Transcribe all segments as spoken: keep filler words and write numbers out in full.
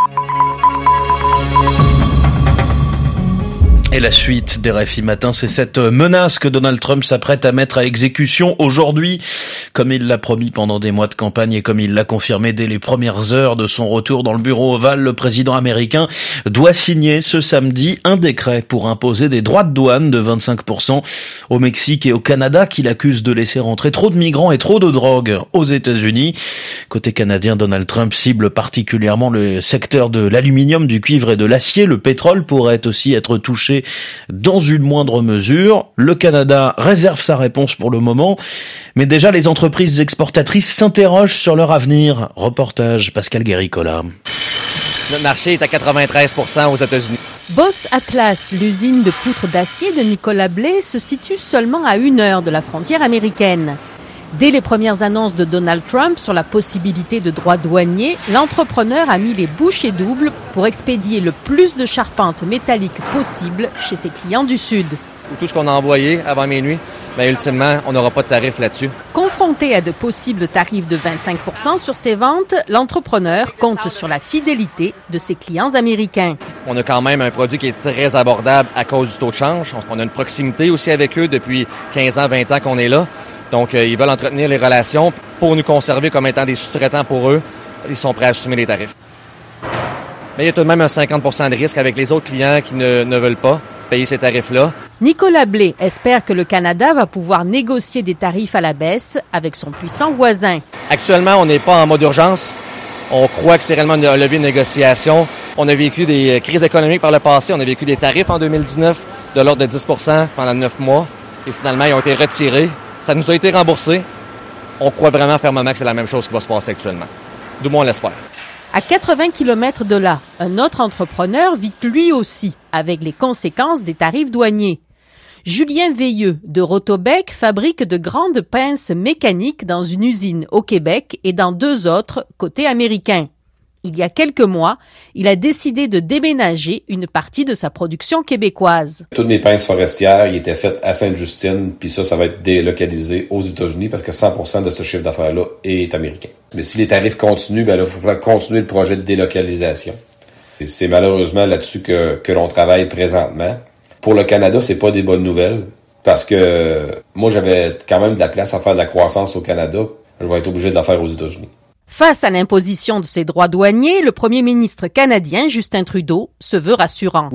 Et la suite des R F I Matin, c'est cette menace que Donald Trump s'apprête à mettre à exécution aujourd'hui, comme il l'a promis pendant des mois de campagne et comme il l'a confirmé dès les premières heures de son retour dans le bureau ovale. Le président américain doit signer ce samedi un décret pour imposer des droits de douane de vingt-cinq pour cent au Mexique et au Canada, qu'il accuse de laisser rentrer trop de migrants et trop de drogue aux États-Unis. Côté canadien, Donald Trump cible particulièrement le secteur de l'aluminium, du cuivre et de l'acier. Le pétrole pourrait aussi être touché dans une moindre mesure. Le Canada réserve sa réponse pour le moment, mais déjà les entreprises exportatrices s'interrogent sur leur avenir. Reportage Pascal Guéricola. Notre marché est à quatre-vingt-treize pour cent aux États-Unis. Boss Atlas, l'usine de poutres d'acier de Nicolas Blais, se situe seulement à une heure de la frontière américaine. Dès les premières annonces de Donald Trump sur la possibilité de droits douaniers, l'entrepreneur a mis les bouchées doubles pour expédier le plus de charpente métallique possible chez ses clients du Sud. Tout ce qu'on a envoyé avant minuit, bien, ultimement, on n'aura pas de tarif là-dessus. Confronté à de possibles tarifs de vingt-cinq pour cent sur ses ventes, l'entrepreneur compte sur la fidélité de ses clients américains. On a quand même un produit qui est très abordable à cause du taux de change. On a une proximité aussi avec eux depuis quinze ans, vingt ans qu'on est là. Donc, euh, ils veulent entretenir les relations pour nous conserver comme étant des sous-traitants pour eux. Ils sont prêts à assumer les tarifs. Mais il y a tout de même un cinquante pour cent de risque avec les autres clients qui ne, ne veulent pas payer ces tarifs-là. Nicolas Blais espère que le Canada va pouvoir négocier des tarifs à la baisse avec son puissant voisin. Actuellement, on n'est pas en mode urgence. On croit que c'est réellement un levier de négociation. On a vécu des crises économiques par le passé. On a vécu des tarifs en deux mille dix-neuf de l'ordre de dix pour cent pendant neuf mois. Et finalement, ils ont été retirés. Ça nous a été remboursé. On croit vraiment fermement que c'est la même chose qui va se passer actuellement. Du moins, on l'espère. À quatre-vingts kilomètres de là, un autre entrepreneur vit lui aussi avec les conséquences des tarifs douaniers. Julien Veilleux de Rotobec fabrique de grandes pinces mécaniques dans une usine au Québec et dans deux autres côté américain. Il y a quelques mois, il a décidé de déménager une partie de sa production québécoise. Toutes mes pinces forestières, ils étaient faites à Sainte-Justine, puis ça, ça va être délocalisé aux États-Unis parce que cent pour cent de ce chiffre d'affaires-là est américain. Mais si les tarifs continuent, ben là, il faut continuer le projet de délocalisation. Et c'est malheureusement là-dessus que, que l'on travaille présentement. Pour le Canada, c'est pas des bonnes nouvelles parce que moi, j'avais quand même de la place à faire de la croissance au Canada. Je vais être obligé de la faire aux États-Unis. Face à l'imposition de ces droits douaniers, le premier ministre canadien, Justin Trudeau, se veut rassurant.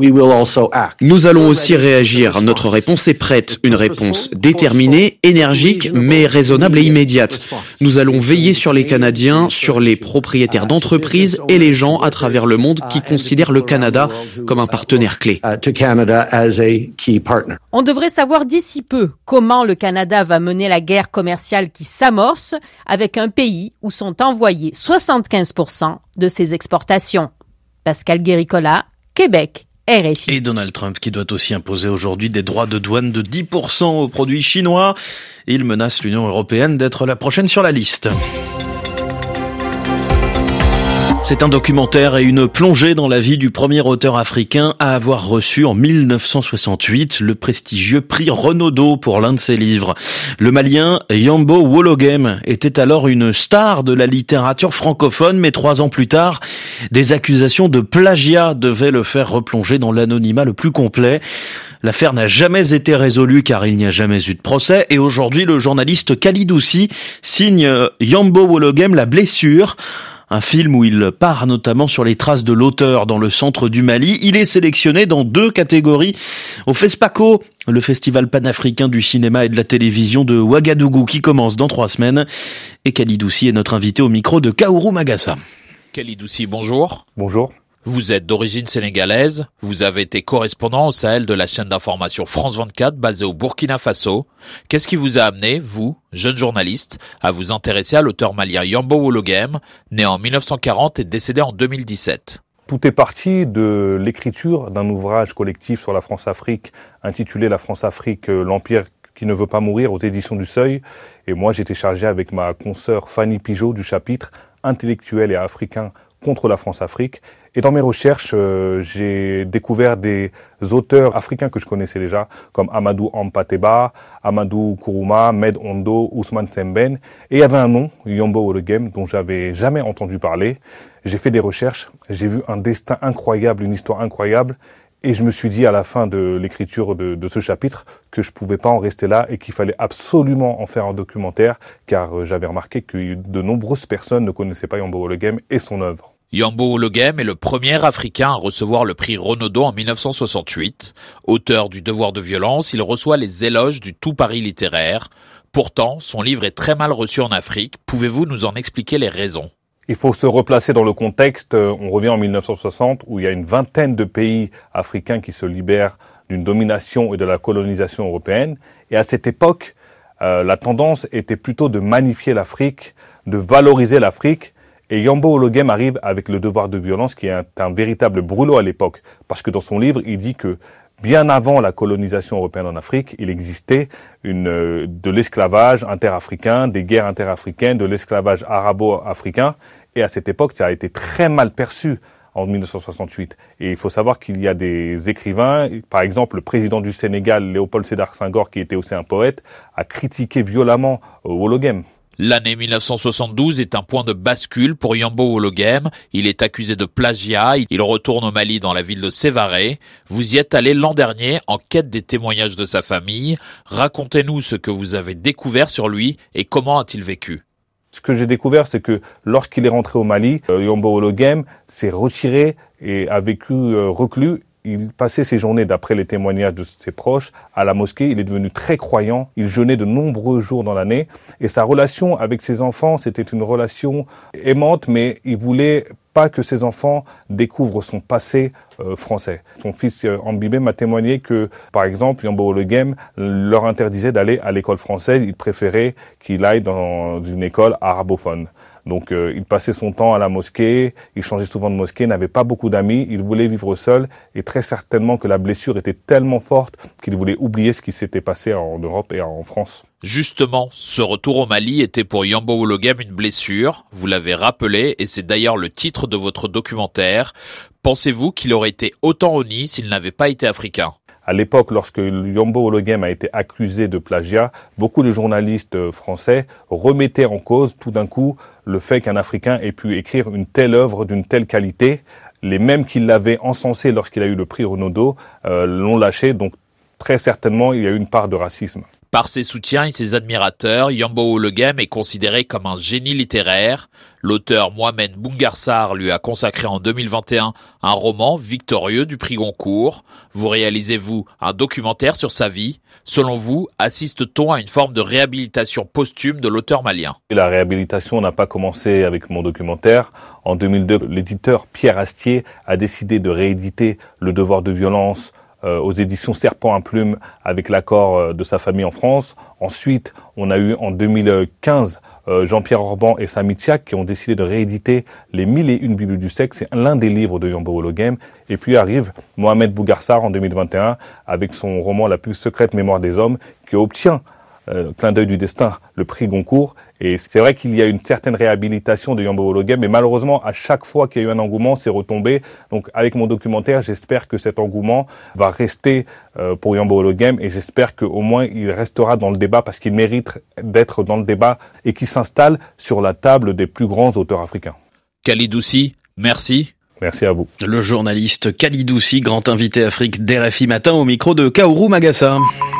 Nous allons aussi réagir. Notre réponse est prête. Une réponse déterminée, énergique, mais raisonnable et immédiate. Nous allons veiller sur les Canadiens, sur les propriétaires d'entreprises et les gens à travers le monde qui considèrent le Canada comme un partenaire clé. On devrait savoir d'ici peu comment le Canada va mener la guerre commerciale qui s'amorce avec un pays où sont envoyés soixante-quinze pour cent de ses exportations. Pascal Guéricola, Québec, R F I. Et Donald Trump qui doit aussi imposer aujourd'hui des droits de douane de dix pour cent aux produits chinois. Il menace l'Union européenne d'être la prochaine sur la liste. C'est un documentaire et une plongée dans la vie du premier auteur africain à avoir reçu en mille neuf cent soixante-huit le prestigieux prix Renaudot pour l'un de ses livres. Le Malien Yambo Wologem était alors une star de la littérature francophone, mais trois ans plus tard, des accusations de plagiat devaient le faire replonger dans l'anonymat le plus complet. L'affaire n'a jamais été résolue car il n'y a jamais eu de procès et aujourd'hui le journaliste Kalidoussi signe Yambo Wologem La Blessure. Un film où il part notamment sur les traces de l'auteur dans le centre du Mali. Il est sélectionné dans deux catégories au FESPACO, le festival panafricain du cinéma et de la télévision de Ouagadougou qui commence dans trois semaines. Et Kalidoussi est notre invité au micro de Kaourou Magassa. Kalidoussi, bonjour. Bonjour. Vous êtes d'origine sénégalaise, vous avez été correspondant au Sahel de la chaîne d'information France vingt-quatre basée au Burkina Faso. Qu'est-ce qui vous a amené, vous, jeune journaliste, à vous intéresser à l'auteur malien Yambo Wologem, né en mille neuf cent quarante et décédé en deux mille dix-sept? Tout est parti de l'écriture d'un ouvrage collectif sur la France-Afrique intitulé La France-Afrique, l'Empire qui ne veut pas mourir aux éditions du Seuil. Et moi, j'étais chargé avec ma consoeur Fanny Pigeot du chapitre Intellectuel et africain contre la France-Afrique. Et dans mes recherches, euh, j'ai découvert des auteurs africains que je connaissais déjà, comme Amadou Hampâté-Bâ, Amadou Kourouma, Med Ondo, Ousmane Sembène. Et il y avait un nom, Yombo Ologem, dont j'avais jamais entendu parler. J'ai fait des recherches, j'ai vu un destin incroyable, une histoire incroyable. Et je me suis dit à la fin de l'écriture de, de ce chapitre que je pouvais pas en rester là et qu'il fallait absolument en faire un documentaire, car euh, j'avais remarqué que de nombreuses personnes ne connaissaient pas Yombo Ologem et son œuvre. Yombo Ologem est le premier Africain à recevoir le prix Renaudot en mille neuf cent soixante-huit. Auteur du Devoir de violence, il reçoit les éloges du Tout Paris littéraire. Pourtant, son livre est très mal reçu en Afrique. Pouvez-vous nous en expliquer les raisons ? Il faut se replacer dans le contexte. On revient en mille neuf cent soixante où il y a une vingtaine de pays africains qui se libèrent d'une domination et de la colonisation européenne. Et à cette époque, euh, la tendance était plutôt de magnifier l'Afrique, de valoriser l'Afrique. Et Yombo Ologem arrive avec le Devoir de violence qui est un, un véritable brûlot à l'époque. Parce que dans son livre, il dit que bien avant la colonisation européenne en Afrique, il existait une, euh, de l'esclavage interafricain, des guerres interafricaines, de l'esclavage arabo-africain. Et à cette époque, ça a été très mal perçu en mille neuf cent soixante-huit. Et il faut savoir qu'il y a des écrivains, par exemple le président du Sénégal, Léopold Sédar Senghor, qui était aussi un poète, a critiqué violemment euh, Ologem. L'année mille neuf cent soixante-douze est un point de bascule pour Yombo Ologem. Il est accusé de plagiat. Il retourne au Mali dans la ville de Sévaré. Vous y êtes allé l'an dernier en quête des témoignages de sa famille. Racontez-nous ce que vous avez découvert sur lui et comment a-t-il vécu. Ce que j'ai découvert, c'est que lorsqu'il est rentré au Mali, euh, Yombo Ologem s'est retiré et a vécu euh, reclus. Il passait ses journées, d'après les témoignages de ses proches, à la mosquée. Il est devenu très croyant. Il jeûnait de nombreux jours dans l'année. Et sa relation avec ses enfants, c'était une relation aimante, mais il voulait pas que ses enfants découvrent son passé euh, français. Son fils euh, Ambibé m'a témoigné que, par exemple, Yombo Ologem leur interdisait d'aller à l'école française. Il préférait qu'il aille dans une école arabophone. Donc euh, il passait son temps à la mosquée, il changeait souvent de mosquée, n'avait pas beaucoup d'amis, il voulait vivre seul et très certainement que la blessure était tellement forte qu'il voulait oublier ce qui s'était passé en Europe et en France. Justement, ce retour au Mali était pour Yombo Ologem une blessure, vous l'avez rappelé et c'est d'ailleurs le titre de votre documentaire. Pensez-vous qu'il aurait été autant honni s'il n'avait pas été africain ? À l'époque, lorsque Yombo Ologem a été accusé de plagiat, beaucoup de journalistes français remettaient en cause tout d'un coup le fait qu'un Africain ait pu écrire une telle œuvre d'une telle qualité. Les mêmes qui l'avaient encensé lorsqu'il a eu le prix Renaudot euh, l'ont lâché, donc très certainement il y a eu une part de racisme. Par ses soutiens et ses admirateurs, Yombo Ologem est considéré comme un génie littéraire. L'auteur Mohamed Boungarsar lui a consacré en deux mille vingt et un un roman victorieux du prix Goncourt. Vous réalisez, vous, un documentaire sur sa vie. Selon vous, assiste-t-on à une forme de réhabilitation posthume de l'auteur malien ? La réhabilitation n'a pas commencé avec mon documentaire. En deux mille deux, l'éditeur Pierre Astier a décidé de rééditer Le Devoir de violence Euh, aux éditions Serpent à Plume avec l'accord euh, de sa famille en France. Ensuite, on a eu en deux mille quinze euh, Jean-Pierre Orban et Samy Tchak qui ont décidé de rééditer Les Mille et Une Bibles du sexe. C'est l'un des livres de Yombo Ologem. Et puis arrive Mohamed Boungarsar en deux mille vingt et un avec son roman La plus secrète mémoire des hommes qui obtient Euh, clin d'œil du destin, le prix Goncourt. Et c'est vrai qu'il y a une certaine réhabilitation de Yombo Ologem, mais malheureusement, à chaque fois qu'il y a eu un engouement, c'est retombé. Donc, avec mon documentaire, j'espère que cet engouement va rester euh, pour Yombo Ologem et j'espère qu'au moins il restera dans le débat parce qu'il mérite d'être dans le débat et qu'il s'installe sur la table des plus grands auteurs africains. Kalidoussi, merci. Merci à vous. Le journaliste Kalidoussi, grand invité Afrique d'R F I Matin au micro de Kaoru Magassa.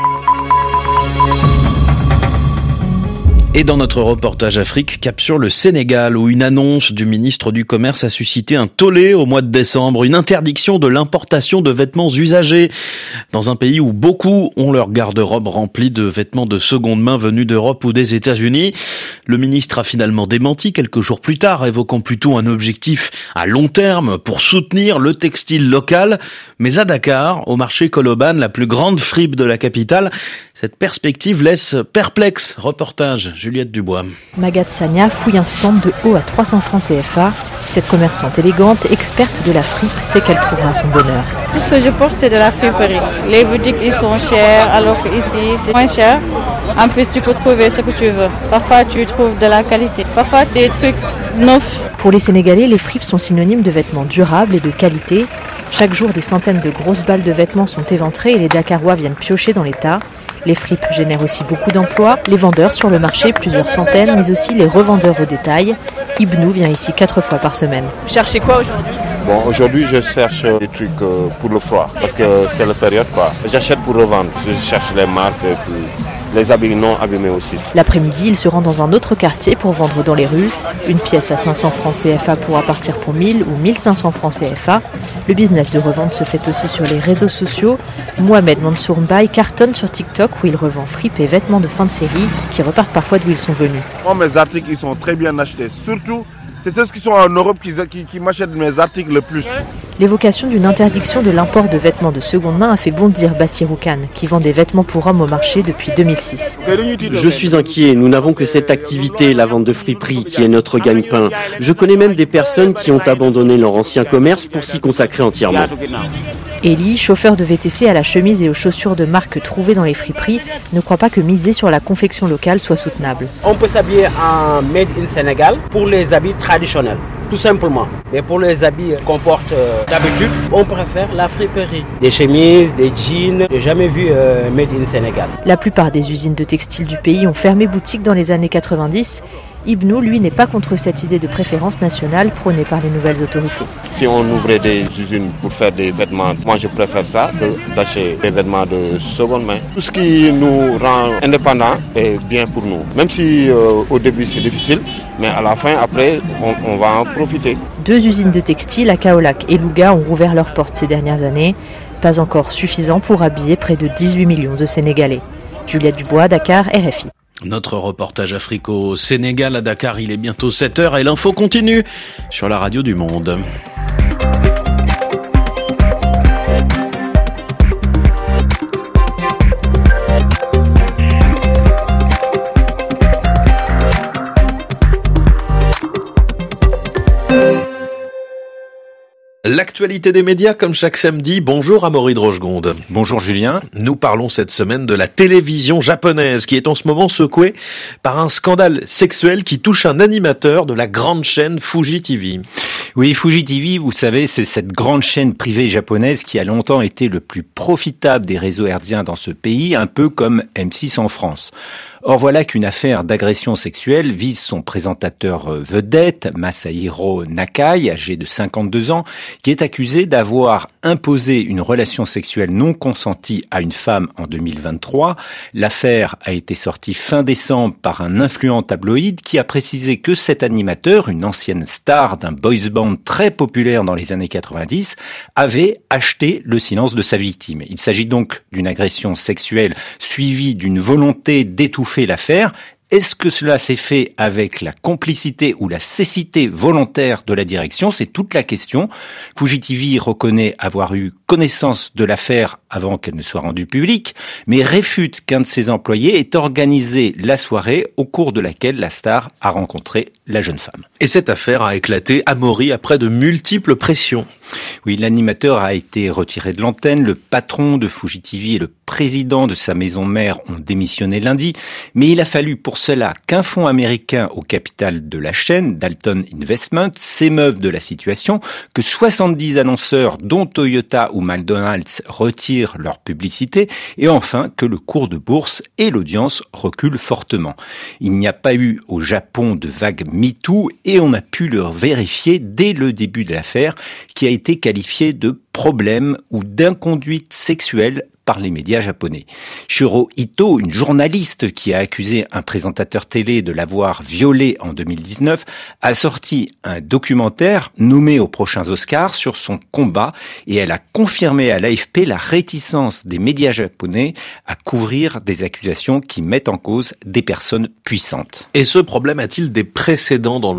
Et dans notre reportage Afrique, cap sur le Sénégal, où une annonce du ministre du Commerce a suscité un tollé au mois de décembre, une interdiction de l'importation de vêtements usagés. Dans un pays où beaucoup ont leur garde-robe remplie de vêtements de seconde main venus d'Europe ou des États-Unis, le ministre a finalement démenti quelques jours plus tard, évoquant plutôt un objectif à long terme pour soutenir le textile local. Mais à Dakar, au marché Koloban, la plus grande fripe de la capitale, cette perspective laisse perplexe. Reportage Juliette Dubois. Magat Sania fouille un stand de haut à trois cents francs C F A. Cette commerçante élégante, experte de la fripe, sait qu'elle trouvera son bonheur. Tout ce que je porte, c'est de la friperie. Les boutiques, ils sont chers, alors qu'ici, c'est moins cher. En plus, tu peux trouver ce que tu veux. Parfois, tu trouves de la qualité. Parfois, des trucs neufs. Pour les Sénégalais, les fripes sont synonymes de vêtements durables et de qualité. Chaque jour, des centaines de grosses balles de vêtements sont éventrées et les Dakarois viennent piocher dans les tas. Les fripes génèrent aussi beaucoup d'emplois. Les vendeurs sur le marché, plusieurs centaines, mais aussi les revendeurs au détail. Ibnou vient ici quatre fois par semaine. Vous cherchez quoi aujourd'hui ? Bon, aujourd'hui, je cherche des trucs pour le froid, parce que c'est la période, quoi. J'achète pour revendre. Je cherche les marques et puis les habits non abîmés aussi. L'après-midi, il se rend dans un autre quartier pour vendre dans les rues. Une pièce à cinq cents francs C F A pourra partir pour mille ou mille cinq cents francs C F A. Le business de revente se fait aussi sur les réseaux sociaux. Mohamed Mansour Mbaye cartonne sur TikTok où il revend fripes et vêtements de fin de série qui repartent parfois d'où ils sont venus. Moi, mes articles, ils sont très bien achetés. Surtout, c'est ceux qui sont en Europe qui, qui, qui m'achètent mes articles le plus. L'évocation d'une interdiction de l'import de vêtements de seconde main a fait bondir Bassirou Kane, qui vend des vêtements pour hommes au marché depuis deux mille six. Je suis inquiet, nous n'avons que cette activité, la vente de friperie, qui est notre gagne-pain. Je connais même des personnes qui ont abandonné leur ancien commerce pour s'y consacrer entièrement. Elie, chauffeur de V T C à la chemise et aux chaussures de marque trouvées dans les friperies, ne croit pas que miser sur la confection locale soit soutenable. On peut s'habiller en Made in Sénégal pour les habits traditionnels, tout simplement. Mais pour les habits qu'on porte euh, d'habitude, on préfère la friperie. Des chemises, des jeans, j'ai jamais vu euh, Made in Sénégal. La plupart des usines de textiles du pays ont fermé boutique dans les années quatre-vingt-dix. Ibnou, lui, n'est pas contre cette idée de préférence nationale prônée par les nouvelles autorités. Si on ouvrait des usines pour faire des vêtements, moi je préfère ça que d'acheter des vêtements de seconde main. Tout ce qui nous rend indépendants est bien pour nous. Même si euh, au début c'est difficile, mais à la fin, après, on, on va en profiter. Deux usines de textiles à Kaolack et Louga ont rouvert leurs portes ces dernières années. Pas encore suffisant pour habiller près de dix-huit millions de Sénégalais. Juliette Dubois, Dakar, R F I. Notre reportage Africo-Sénégal à Dakar, il est bientôt sept heures et l'info continue sur la radio du Monde. L'actualité des médias, comme chaque samedi. Bonjour Amaury de Rochegonde. Bonjour Julien. Nous parlons cette semaine de la télévision japonaise qui est en ce moment secouée par un scandale sexuel qui touche un animateur de la grande chaîne Fuji T V. Oui, Fuji T V, vous savez, c'est cette grande chaîne privée japonaise qui a longtemps été le plus profitable des réseaux hertziens dans ce pays, un peu comme M six en France. Or voilà qu'une affaire d'agression sexuelle vise son présentateur vedette, Masahiro Nakai, âgé de cinquante-deux ans, qui est accusé d'avoir imposé une relation sexuelle non consentie à une femme en deux mille vingt-trois. L'affaire a été sortie fin décembre par un influent tabloïd qui a précisé que cet animateur, une ancienne star d'un boys band très populaire dans les années quatre-vingt-dix, avait acheté le silence de sa victime. Il s'agit donc d'une agression sexuelle suivie d'une volonté d'étouffer l'affaire. Est-ce que cela s'est fait avec la complicité ou la cécité volontaire de la direction ? C'est toute la question. Fuji T V reconnaît avoir eu connaissance de l'affaire avant qu'elle ne soit rendue publique, mais réfute qu'un de ses employés ait organisé la soirée au cours de laquelle la star a rencontré la jeune femme. Et cette affaire a éclaté à Maury après de multiples pressions. Oui, l'animateur a été retiré de l'antenne, le patron de Fuji T V et le président de sa maison mère ont démissionné lundi, mais il a fallu pour cela qu'un fonds américain au capital de la chaîne, Dalton Investment, s'émeuve de la situation, que soixante-dix annonceurs, dont Toyota ou McDonald's, retirent leur publicité, et enfin que le cours de bourse et l'audience reculent fortement. Il n'y a pas eu au Japon de vague MeToo, et on a pu le vérifier dès le début de l'affaire, qui a été qualifiée de problème ou d'inconduite sexuelle par les médias japonais. Shiro Ito, une journaliste qui a accusé un présentateur télé de l'avoir violée en deux mille dix-neuf, a sorti un documentaire nommé aux prochains Oscars sur son combat et elle a confirmé à l'A F P la réticence des médias japonais à couvrir des accusations qui mettent en cause des personnes puissantes. Et ce problème a-t-il des précédents dans le monde ?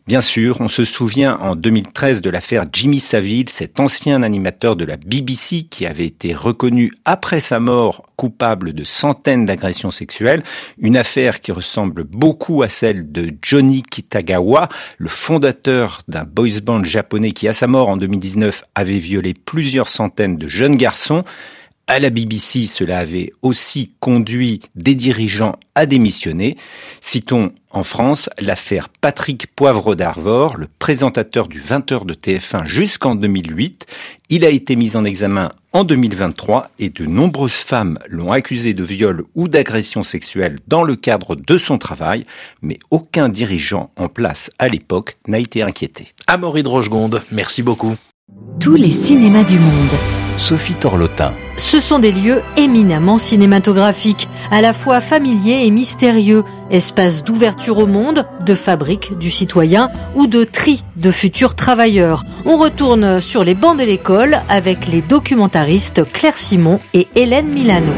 Bien sûr, on se souvient en deux mille treize de l'affaire Jimmy Savile, cet ancien animateur de la B B C qui avait été reconnu après sa mort coupable de centaines d'agressions sexuelles, une affaire qui ressemble beaucoup à celle de Johnny Kitagawa, le fondateur d'un boys band japonais qui à sa mort en deux mille dix-neuf avait violé plusieurs centaines de jeunes garçons. À la B B C, cela avait aussi conduit des dirigeants à démissionner. Citons en France l'affaire Patrick Poivre d'Arvor, le présentateur du vingt heures de T F un jusqu'en deux mille huit. Il a été mis en examen en deux mille vingt-trois et de nombreuses femmes l'ont accusé de viol ou d'agression sexuelle dans le cadre de son travail, mais aucun dirigeant en place à l'époque n'a été inquiété. Amaury de Rochegonde, merci beaucoup. Tous les cinémas du monde. Sophie Torlotin. Ce sont des lieux éminemment cinématographiques, à la fois familiers et mystérieux, espaces d'ouverture au monde, de fabrique du citoyen ou de tri de futurs travailleurs. On retourne sur les bancs de l'école avec les documentaristes Claire Simon et Hélène Milano.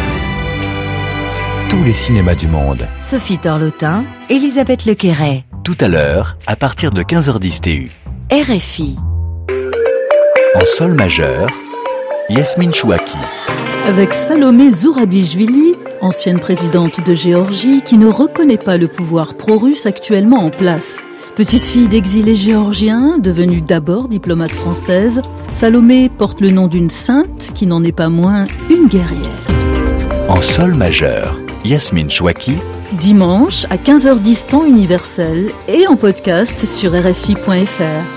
Tous les cinémas du monde. Sophie Torlotin, Elisabeth Lequéret. Tout à l'heure, à partir de quinze heures dix T U. R F I. En sol majeur, Yasmine Chouaki. Avec Salomé Zourabichvili, ancienne présidente de Géorgie, qui ne reconnaît pas le pouvoir pro-russe actuellement en place. Petite fille d'exilés géorgiens, devenue d'abord diplomate française, Salomé porte le nom d'une sainte qui n'en est pas moins une guerrière. En sol majeur, Yasmine Chouaki. Dimanche à quinze heures dix temps universel et en podcast sur R F I point F R.